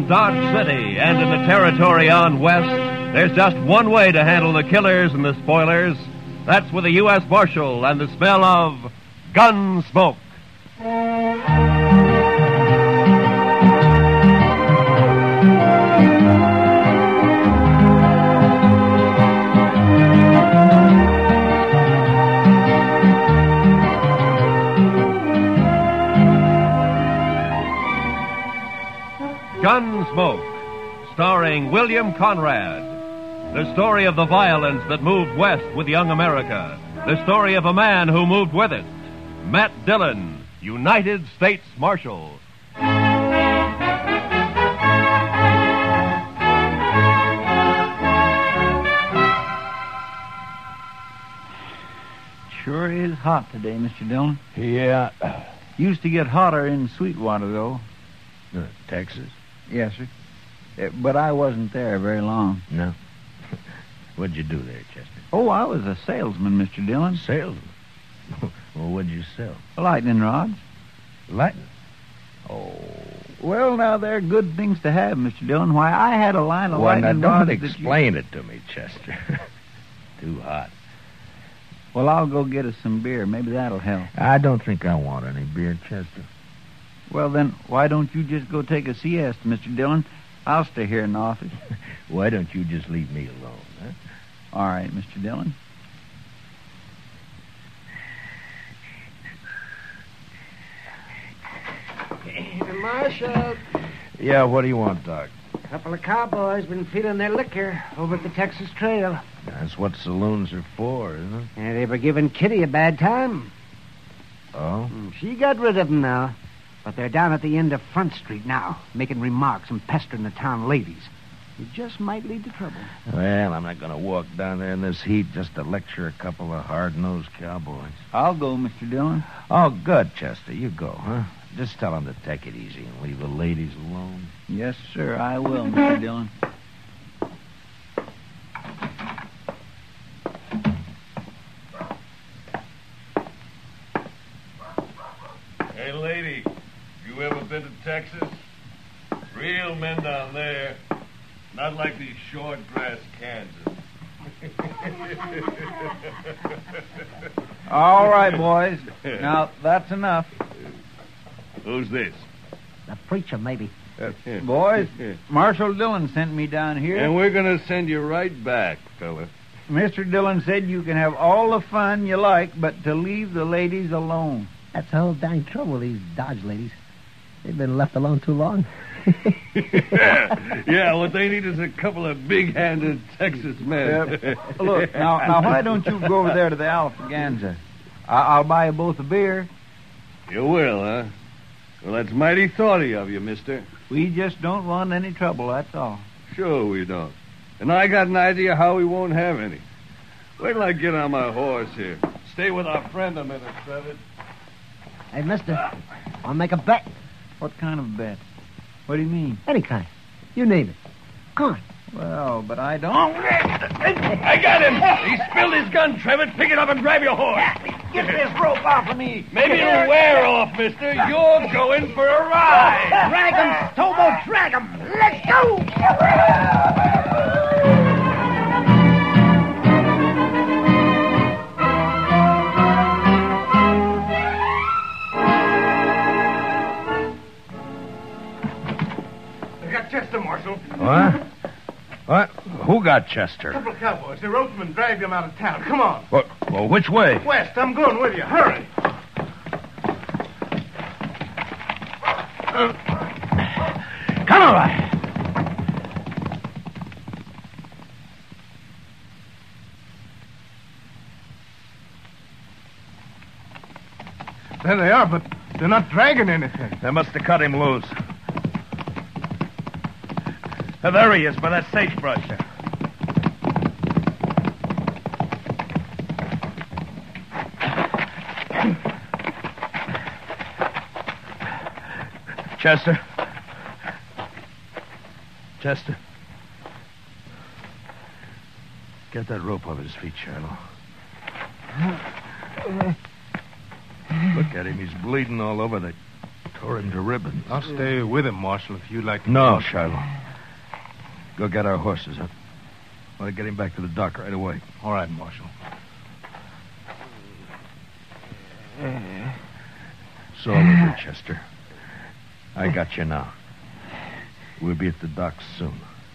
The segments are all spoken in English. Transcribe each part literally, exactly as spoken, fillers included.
Dodge City and in the territory on west, there's just one way to handle the killers and the spoilers. That's with a U S Marshal and the smell of gun smoke. Gunsmoke, starring William Conrad. The story of the violence that moved west with young America. The story of a man who moved with it. Matt Dillon, United States Marshal. Sure is hot today, Mister Dillon. Yeah. Used to get hotter in Sweetwater, though. Uh, Texas? Yes, sir. Uh, but I wasn't there very long. No. What'd you do there, Chester? Oh, I was a salesman, Mister Dillon. Salesman? Well, what'd you sell? Lightning rods. Lightning? Oh, well, now, they're good things to have, Mister Dillon. Why, I had a line of well, lightning now, rods. don't that explain you... it to me, Chester. Too hot. Well, I'll go get us some beer. Maybe that'll help. I don't think I want any beer, Chester. Well, then, why don't you just go take a siesta, Mister Dillon? I'll stay here in the office. Why don't you just leave me alone, huh? All right, Mister Dillon. Hey, Marshal. Yeah, what do you want, Doc? A couple of cowboys been feeling their liquor over at the Texas Trail. That's what saloons are for, isn't it? And they were giving Kitty a bad time. Oh? She got rid of them now. But they're down at the end of Front Street now, making remarks and pestering the town ladies. It just might lead to trouble. Well, I'm not going to walk down there in this heat just to lecture a couple of hard-nosed cowboys. I'll go, Mister Dillon. Oh, good, Chester. You go, huh? Just tell them to take it easy and leave the ladies alone. Yes, sir, I will, Mister Dillon. Hey, lady, you ever been to Texas? Real men down there. Not like these short grass Kansas. All right, boys. Now, that's enough. Who's this? The preacher, maybe. Boys, Marshal Dillon sent me down here. And we're going to send you right back, fella. Mister Dillon said you can have all the fun you like, but to leave the ladies alone. That's the whole dang trouble with these Dodge ladies. They've been left alone too long. yeah, yeah, what they need is a couple of big-handed Texas men. Yep. Look, now, now, why don't you go over there to the Alfaganza? I- I'll buy you both a beer. You will, huh? Well, that's mighty thoughty of you, mister. We just don't want any trouble, that's all. Sure we don't. And I got an idea how we won't have any. Wait till I get on my horse here. Stay with our friend a minute, Trevor. Hey, mister, I'll make a bet. What kind of bet? What do you mean? Any kind. You name it. Come on. Well, but I don't... I got him! He spilled his gun, Trevor. Pick it up and grab your horse. Get this rope off of me. Maybe it'll wear off, mister. You're going for a ride. Drag him, Stobo, drag him. Let's go! Chester, Marshal. What? What? Who got Chester? A couple of cowboys. The ropesman dragged him out of town. Come on. What? Well, which way? West, I'm going with you. Hurry. Uh, come on. There they are, but they're not dragging anything. They must have cut him loose. Oh, there he is, by that sagebrush. Chester. Chester. Get that rope off his feet, Shiloh. Look at him. He's bleeding all over. They Tore him to ribbons. I'll stay with him, Marshal, if you'd like to. No, Shiloh. Go get our horses, huh? I want to get him back to the dock right away. All right, Marshal. It's all over, Chester. I got you now. We'll be at the docks soon.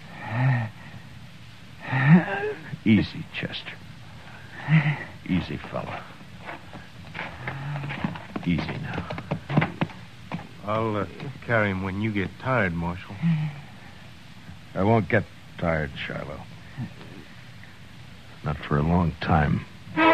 Easy, Chester. Easy, fella. Easy now. I'll uh, carry him when you get tired, Marshal. I won't get tired, Shiloh. Not for a long time.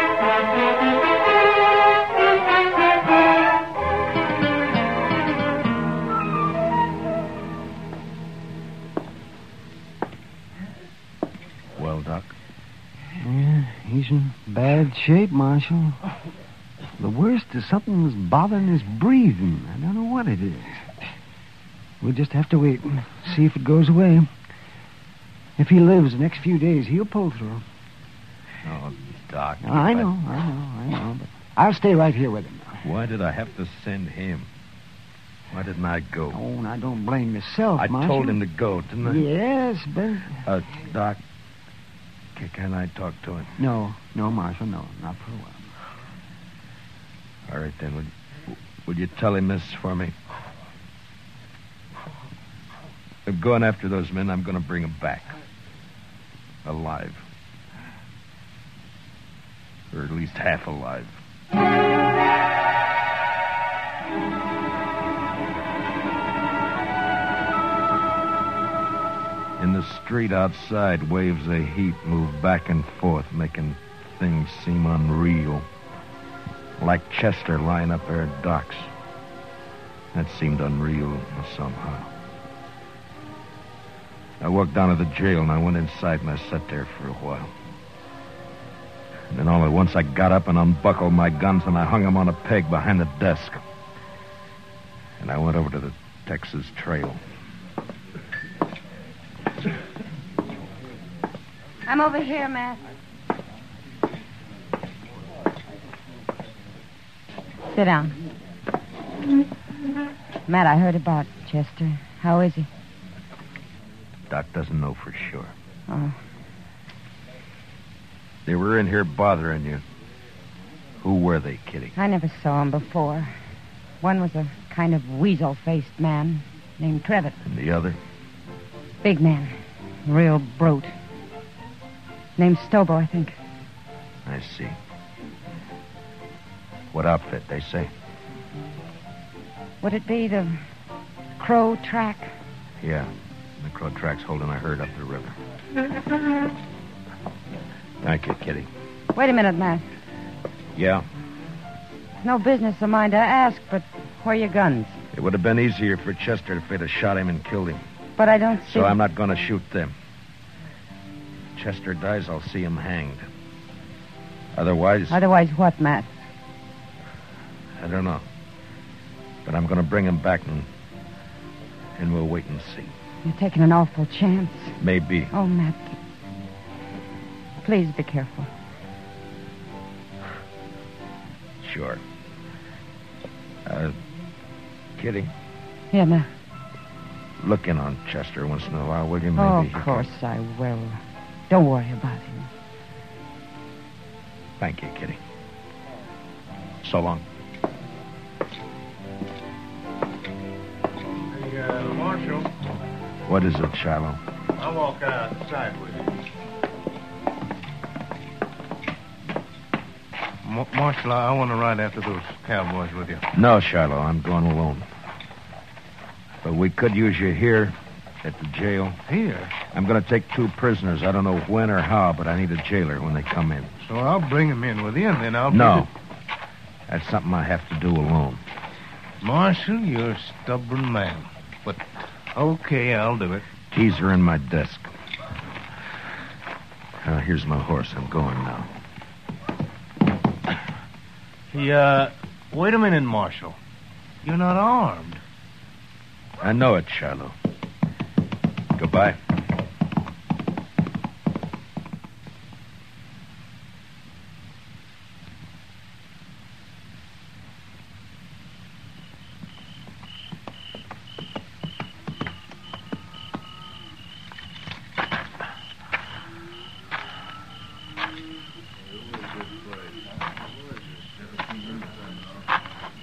Well, Doc? Yeah, he's in bad shape, Marshal. The worst is something's bothering his breathing. I don't know what it is. We'll just have to wait and see if it goes away. If he lives the next few days, he'll pull through. Oh, Doc. I know, I know, I know. But I'll stay right here with him. Why did I have to send him? Why didn't I go? Oh, and I don't blame yourself, I Marshal. told him to go, didn't I? Yes, but... Uh, Doc, c- can I talk to him? No, no, Marshal, no, not for a while. All right, then. Would, would you tell him this for me? I'm going after those men. I'm going to bring them back. Alive. Or at least half alive. In the street outside, waves of heat move back and forth, making things seem unreal. Like Chester lying up there at docks. That seemed unreal somehow. I walked down to the jail and I went inside and I sat there for a while. And then all at once I got up and unbuckled my guns and I hung them on a peg behind the desk. And I went over to the Texas Trail. I'm over here, Matt. Sit down. Matt, I heard about Chester. How is he? Doc doesn't know for sure. Oh. They were in here bothering you. Who were they, Kitty? I never saw him before. One was a kind of weasel-faced man named Trevitt. And the other? Big man. Real brute. Named Stobo, I think. I see. What outfit, they say? Would it be the Crow Track? Yeah. The Crow Track's holding a herd up the river. Thank you, Kitty. Wait a minute, Matt. Yeah? It's no business of mine to ask, but where are your guns? It would have been easier for Chester if they'd have shot him and killed him. But I don't see... So I'm not going to shoot them. If Chester dies, I'll see him hanged. Otherwise... Otherwise what, Matt? I don't know. But I'm going to bring him back and... and we'll wait and see. You're taking an awful chance. Maybe. Oh, Matt. Please be careful. Sure. Uh, Kitty, Yeah, Matt. look in on Chester once in a while, will you? Maybe Oh, he of can- course I will. Don't worry about him. Thank you, Kitty. So long. Hey, uh, Marshal, What is it, Shiloh? I'll walk outside with you. Ma- Marshal, I want to ride after those cowboys with you. No, Shiloh, I'm going alone. But we could use you here at the jail. Here? I'm going to take two prisoners. I don't know when or how, but I need a jailer when they come in. So I'll bring them in with you, and then I'll... No. Be That's something I have to do alone. the... Marshal, you're a stubborn man. But, okay, I'll do it. Keys are in my desk. Uh, here's my horse. I'm going now. Hey, uh, wait a minute, Marshal. You're not armed. I know it, Shiloh. Goodbye.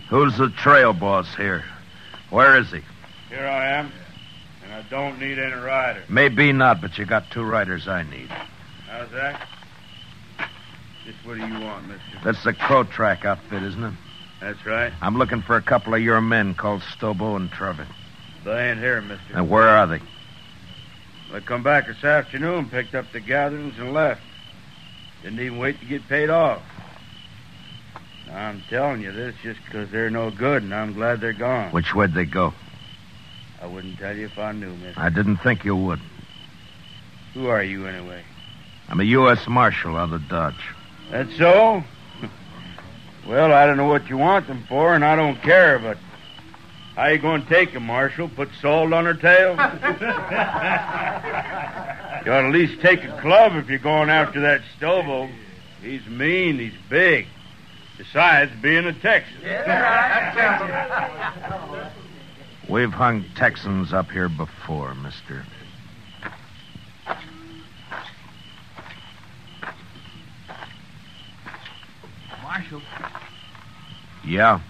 Who's the trail boss here? Where is he? Here I am, and I don't need any rider. Maybe not, but you got two riders I need. How's that? Just what do you want, mister? That's the Crow Track outfit, isn't it? That's right. I'm looking for a couple of your men called Stobo and Trevitt. They ain't here, mister. And where are they? They come back this afternoon, picked up the gatherings, and left. Didn't even wait to get paid off. Now, I'm telling you this just because they're no good, and I'm glad they're gone. Which way'd they go? I wouldn't tell you if I knew, mister. I didn't think you would. Who are you, anyway? I'm a U S Marshal out of Dodge. That's so? Well, I don't know what you want them for, and I don't care, but how you going to take them, Marshal? Put salt on her tail? You ought to at least take a club if you're going after that Stobo. He's mean, he's big. Besides being a Texan. We've hung Texans up here before, mister. Marshal. Yeah?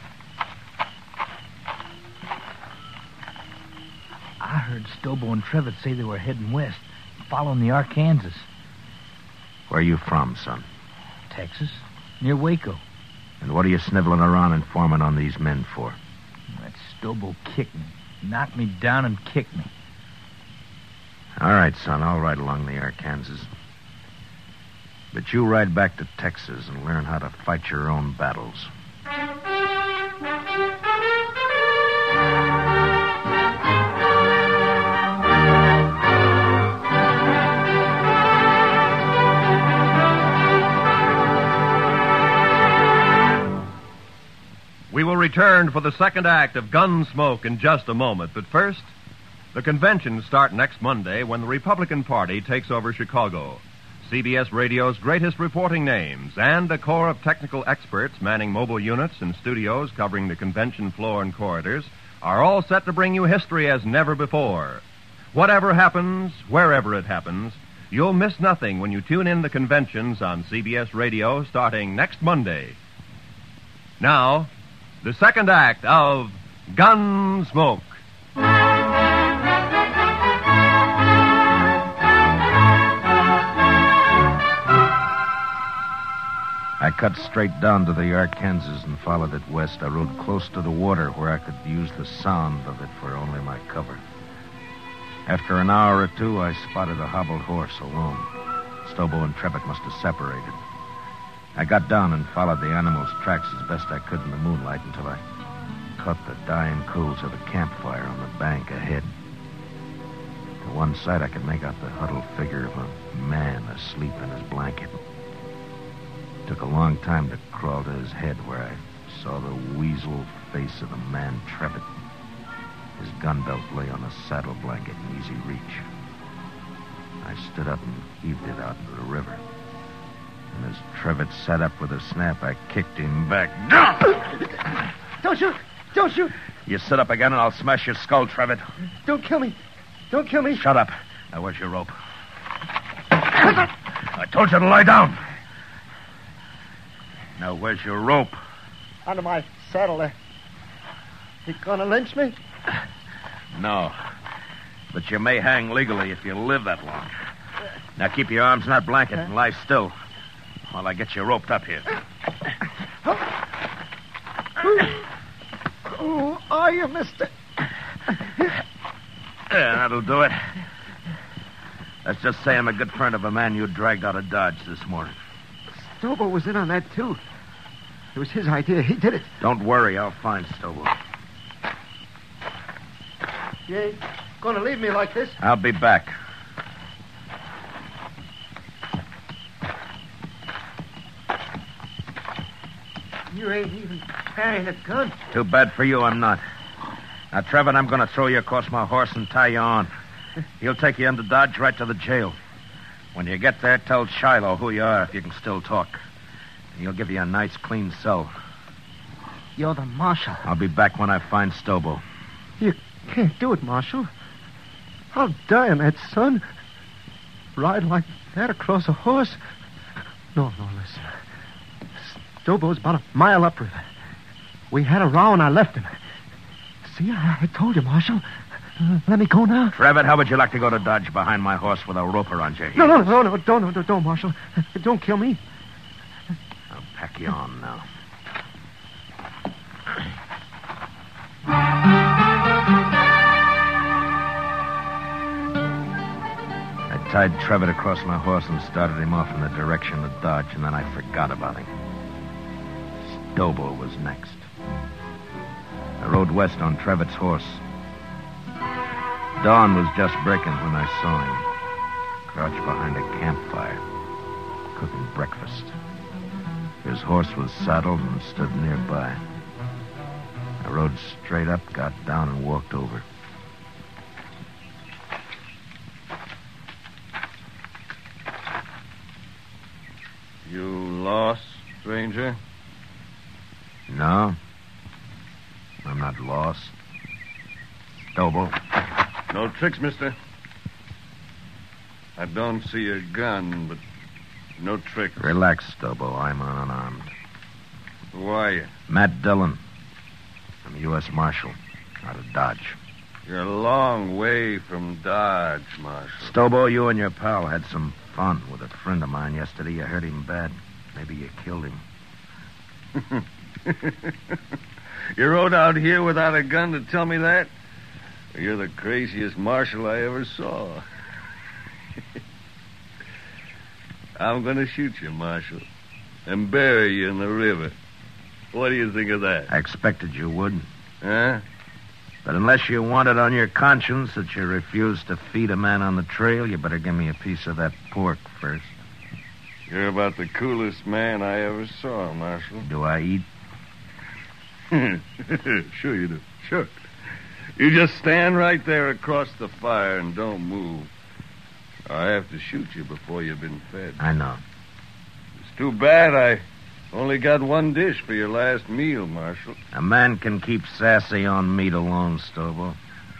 I heard Stobo and Trevitt say they were heading west, following the Arkansas. Where are you from, son? Texas, near Waco. And what are you sniveling around informing on these men for? That Stobo kicked me, knocked me down and kicked me. All right, son, I'll ride along the Arkansas. But you ride back to Texas and learn how to fight your own battles. We will return for the second act of Gunsmoke in just a moment. But first, the conventions start next Monday when the Republican Party takes over Chicago. C B S Radio's greatest reporting names and a corps of technical experts manning mobile units and studios covering the convention floor and corridors are all set to bring you history as never before. Whatever happens, wherever it happens, you'll miss nothing when you tune in the conventions on C B S Radio starting next Monday. Now, the second act of Gunsmoke. I cut straight down to the Arkansas and followed it west. I rode close to the water where I could use the sound of it for only my cover. After an hour or two, I spotted a hobbled horse alone. Stobo and Trevitt must have separated. I got down and followed the animal's tracks as best I could in the moonlight until I caught the dying coals of a campfire on the bank ahead. To one side, I could make out the huddled figure of a man asleep in his blanket. It took a long time to crawl to his head where I saw the weasel face of the man Trevitt. His gun belt lay on a saddle blanket in easy reach. I stood up and heaved it out into the river. And as Trevitt sat up with a snap, I kicked him back. Don't shoot! Don't shoot! You sit up again and I'll smash your skull, Trevitt. Don't kill me! Don't kill me! Shut up. Now, where's your rope? I told you to lie down. Now, where's your rope? Under my saddle there. You gonna lynch me? No. But you may hang legally if you live that long. Now, keep your arms in that blanket and lie still while I get you roped up here. Who are you, mister? Yeah, that'll do it. Let's just say I'm a good friend of a man you dragged out of Dodge this morning. Stobo was in on that, too. It was his idea. He did it. Don't worry. I'll find Stobo. You ain't gonna leave me like this? I'll be back. You ain't even carrying a gun. Too bad for you, I'm not. Now, Trevor, I'm going to throw you across my horse and tie you on. He'll take you into Dodge right to the jail. When you get there, tell Shiloh who you are if you can still talk. And he'll give you a nice, clean cell. You're the marshal. I'll be back when I find Stobo. You can't do it, Marshal. I'll die on that, son. Ride like that across a horse. No, no, listen. Stobo's about a mile upriver. We had a row and I left him. See, I, I told you, Marshal. Uh, let me go now. Trevitt, how would you like to go to Dodge behind my horse with a rope around your heels? No, no, no, no, don't, no, don't, Marshal. Don't kill me. I'll pack you on now. I tied Trevitt across my horse and started him off in the direction of Dodge, and then I forgot about him. Stobo was next. I rode west on Trevitt's horse. Dawn was just breaking when I saw him, crouched behind a campfire, cooking breakfast. His horse was saddled and stood nearby. I rode straight up, got down, and walked over. You lost, stranger? No. I'm not lost. Stobo. No tricks, mister. I don't see a gun, but no tricks. Relax, Stobo. I'm unarmed. Who are you? Matt Dillon. I'm a U S Marshal out of Dodge. You're a long way from Dodge, Marshal. Stobo, you and your pal had some fun with a friend of mine yesterday. You hurt him bad. Maybe you killed him. You rode out here without a gun to tell me that? You're the craziest marshal I ever saw. I'm going to shoot you, Marshal, and bury you in the river. What do you think of that? I expected you would. Huh? But unless you want it on your conscience that you refused to feed a man on the trail, you better give me a piece of that pork first. You're about the coolest man I ever saw, Marshal. Do I eat? Sure you do. Sure. You just stand right there across the fire and don't move. I have to shoot you before you've been fed. I know. It's too bad I only got one dish for your last meal, Marshal. A man can keep sassy on meat alone, Stobo.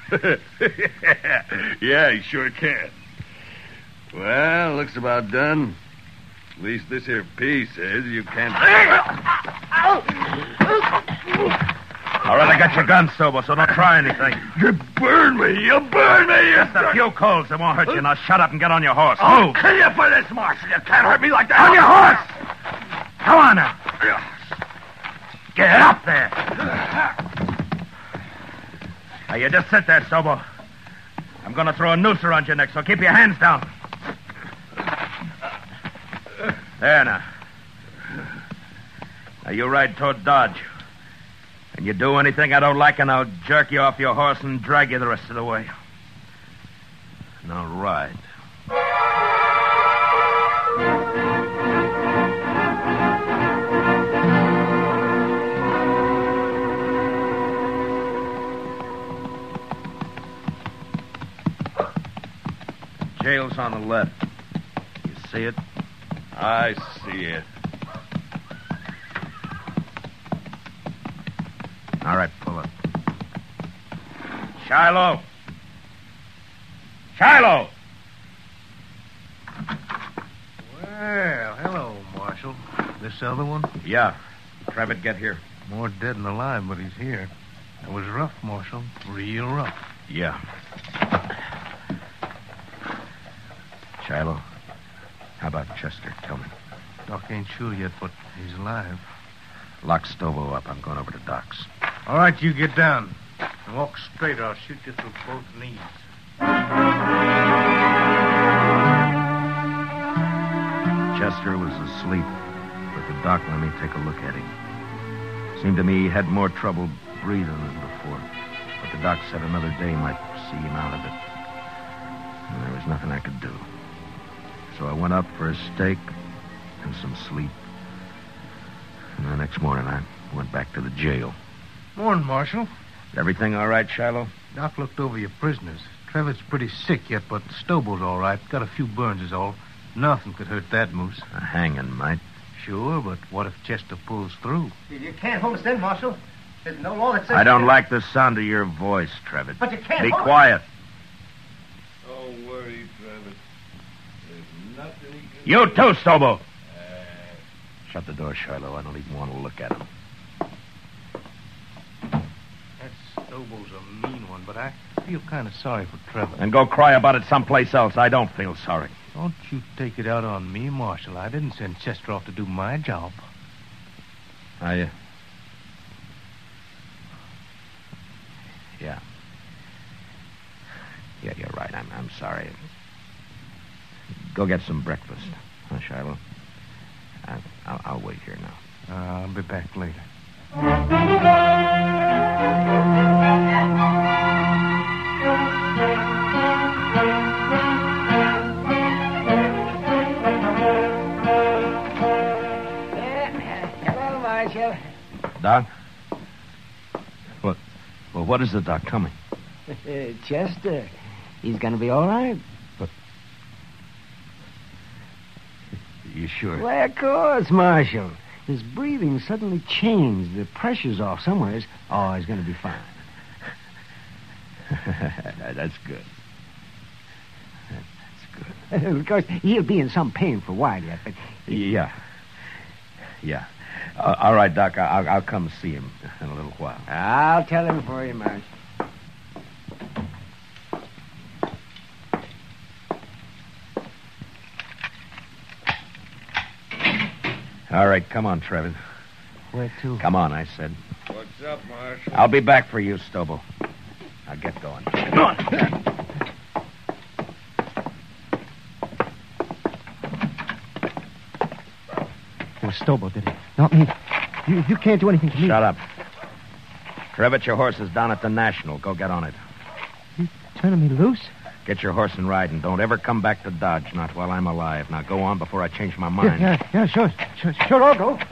Yeah, he sure can. Well, looks about done. At least this here piece says you can't... All right, I got your gun, Stobo, so don't try anything. You burn me! You burn me! Just a few colds. It won't hurt you. Now shut up and get on your horse. I'll Move. kill you for this, Marshal. You can't hurt me like that. On your horse! Come on now. Get up there. Now, you just sit there, Stobo. I'm going to throw a noose around your neck, so keep your hands down. There now. Now, you ride toward Dodge. And you do anything I don't like, and I'll jerk you off your horse and drag you the rest of the way. Now, ride. The jail's on the left. You see it? I see it. All right, pull up. Shiloh! Shiloh! Well, hello, Marshal. This other one? Yeah. Trevitt, get here. More dead than alive, but he's here. It was rough, Marshal. Real rough. Yeah. Shiloh, how about Chester? Tell me. Doc ain't sure yet, but he's alive. Lock Stobo up. I'm going over to Doc's. All right, you get down. And walk straight, or I'll shoot you through both knees. Chester was asleep, but the doc let me take a look at him. Seemed to me he had more trouble breathing than before. But the doc said another day might see him out of it. And there was nothing I could do. So I went up for a steak and some sleep. And the next morning I went back to the jail. Morning, Marshal. Everything all right, Shiloh? Doc looked over your prisoners. Trevitt's pretty sick yet, but Stobo's all right. Got a few burns is all. Nothing could hurt that moose. A hanging might. Sure, but what if Chester pulls through? You can't hold us in, Marshal. There's no law that says... I don't like the sound of your voice, Trevitt. But you can't Be hold quiet. Don't worry, Travis. There's nothing he can... You too, Stobo. Shut the door, Shiloh. I don't even want to look at him. Stobo's a mean one, but I feel kind of sorry for Trevor. And go cry about it someplace else. I don't feel sorry. Don't you take it out on me, Marshal. I didn't send Chester off to do my job. I, uh... Yeah. Yeah, you're right. I'm, I'm sorry. Go get some breakfast, huh, Shiloh? I, I'll, I'll wait here now. Uh, I'll be back later. Hello, Marshal. Doc? What? Well, what is the doc coming? Chester. He's going to be all right. You sure? Why, of course, Marshal. His breathing suddenly changed. The pressure's off somewhere. Oh, he's going to be fine. That's good. That's good. Of course, he'll be in some pain for a while yet, but... Yeah. Yeah. Uh, all right, Doc. I'll, I'll come see him in a little while. I'll tell him for you, Marshal. All right, come on, Trevor. Where to? Come on, I said. What's up, Marshal? I'll be back for you, Stobo. Now get going. Come on. It was Stobo, did it? Not me. You, you can't do anything to me. Shut up. Trevitt, your horse is down at the National. Go get on it. You turning me loose? Get your horse and ride, and don't ever come back to Dodge, not while I'm alive. Now go on before I change my mind. Yeah, yeah, yeah, sure. Sure, sure I'll go.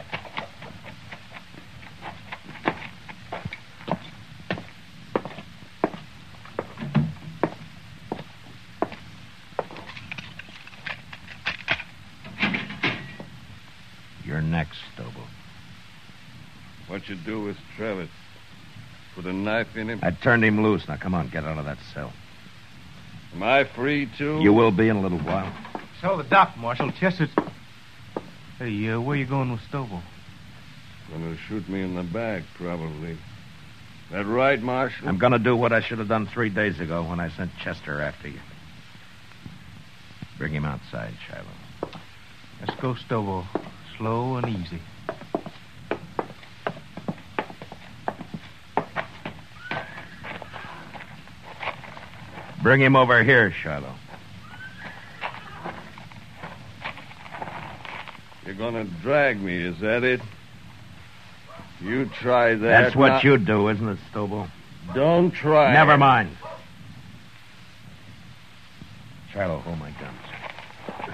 You're next, Stobo. What you do with Travis? Put a knife in him? I turned him loose. Now come on, get out of that cell. Am I free, too? You will be in a little while. Tell the doc, Marshal. Chester's... Hey, uh, where you going with Stobo? Gonna shoot me in the back, probably. That right, Marshal? I'm going to do what I should have done three days ago when I sent Chester after you. Bring him outside, Shiloh. Let's go, Stobo. Slow and easy. Bring him over here, Shiloh. You're gonna drag me, is that it? You try that. That's what now. you do, isn't it, Stobo? Don't try. Never mind. Shiloh, hold my guns.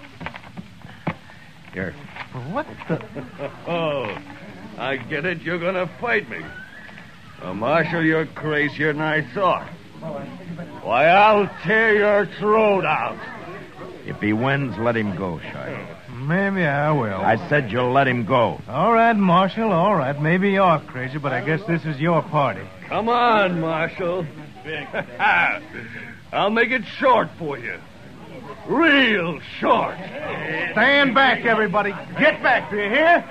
Here. What the... Oh, I get it. You're gonna fight me. Well, Marshal, you're crazier than I thought. Why, I'll tear your throat out. If he wins, let him go, Shiloh. Maybe I will. I said you'll let him go. All right, Marshal, all right. Maybe you're crazy, but I guess this is your party. Come on, Marshal. I'll make it short for you. Real short. Stand back, everybody. Get back, do you hear?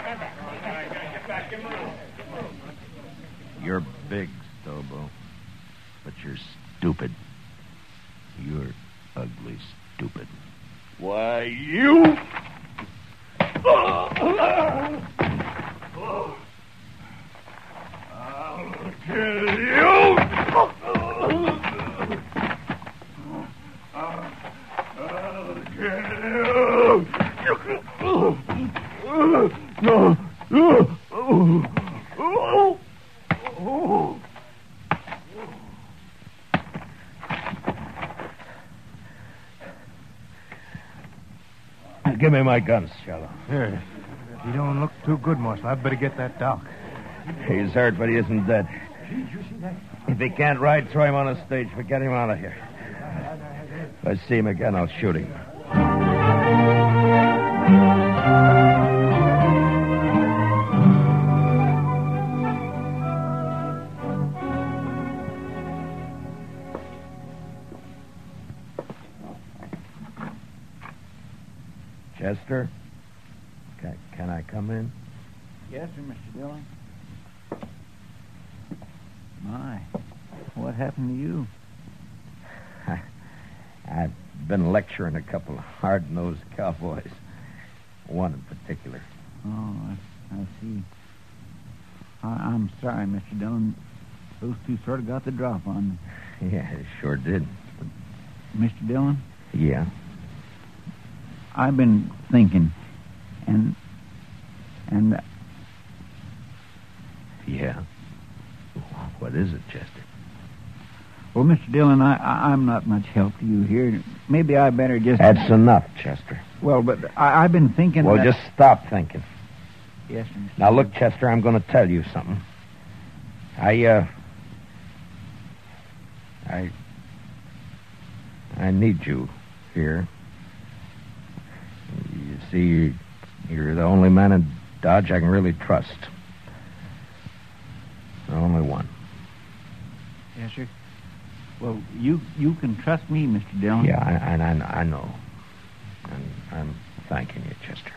You're big, Stobo, but you're stupid. You're ugly stupid. Why, you... I'll kill you. I'll kill you. Give me my guns, Shiloh. Here. You don't look too good, Marshal. I'd better get that doc. He's hurt, but he isn't dead. If he can't ride, throw him on a stage, but get him out of here. If I see him again, I'll shoot him. Chester? Can, can I come in? Yes, sir, Mister Dillon. My, What happened to you? I, I've been lecturing a couple of hard-nosed cowboys. One in particular. Oh, I, I see. I, I'm sorry, Mister Dillon. Those two sort of got the drop on me. Yeah, it sure did. Mister Dillon? Yeah? I've been thinking, and... and... Yeah? What is it, Chester? Well, Mister Dillon, I, I, I'm not much help to you here. Maybe I better just... That's enough, Chester. Well, but I, I've been thinking Well, that... just stop thinking. Yes, sir. Mister Now, look, Chester, I'm going to tell you something. I, uh... I... I need you here. You see, you're the only man in Dodge I can really trust. The only one. Yes, sir. Well, you you can trust me, Mister Dillon. Yeah, I, I, I I know. And I'm thanking you, Chester.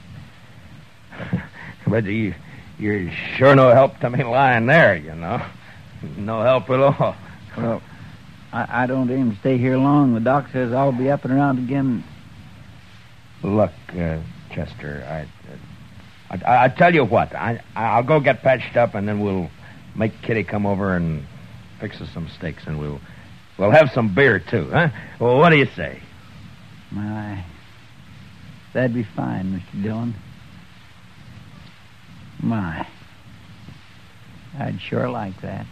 But you, you're sure no help to me lying there, you know. No help at all. Well, I, I don't aim to stay here long. The doc says I'll be up and around again. Look, uh, Chester, I, I, I tell you what. I, I'll go get patched up, and then we'll make Kitty come over and fix us some steaks, and we'll we'll have some beer too, huh? Well, what do you say? My, that'd be fine, Mister Dillon. My, I'd sure like that.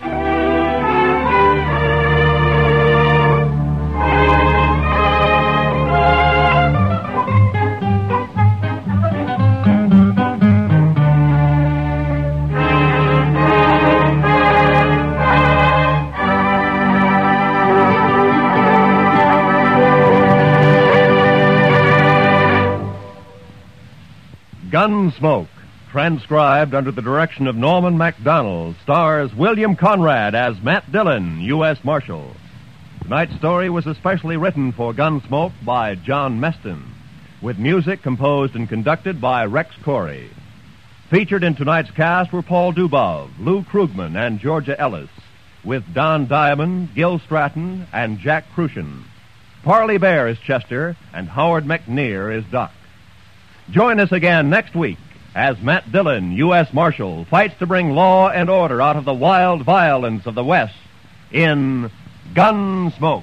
Gunsmoke, transcribed under the direction of Norman MacDonald, stars William Conrad as Matt Dillon, U S Marshal. Tonight's story was especially written for Gunsmoke by John Meston, with music composed and conducted by Rex Corey. Featured in tonight's cast were Paul Dubov, Lou Krugman, and Georgia Ellis, with Don Diamond, Gil Stratton, and Jack Crucian. Parley Bear is Chester, and Howard McNear is Doc. Join us again next week as Matt Dillon, U S Marshal, fights to bring law and order out of the wild violence of the West in Gunsmoke.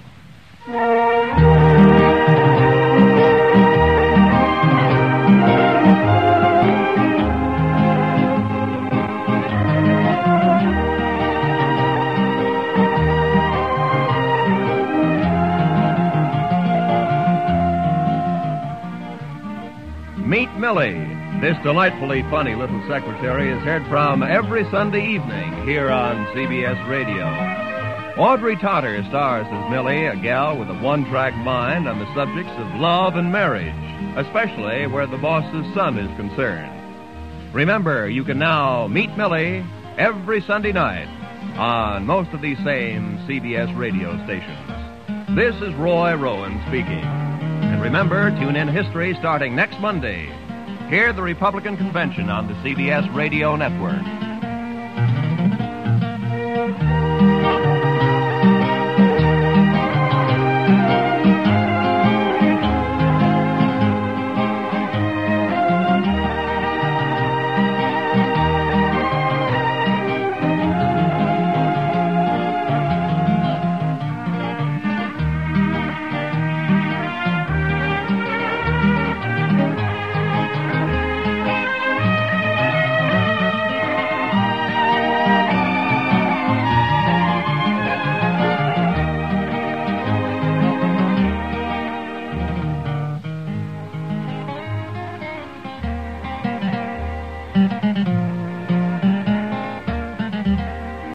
Meet Millie. This delightfully funny little secretary is heard from every Sunday evening here on C B S Radio. Audrey Totter stars as Millie, a gal with a one-track mind on the subjects of love and marriage, especially where the boss's son is concerned. Remember, you can now meet Millie every Sunday night on most of these same C B S radio stations. This is Roy Rowan speaking. And remember, tune in History starting next Monday. Hear the Republican Convention on the C B S Radio Network.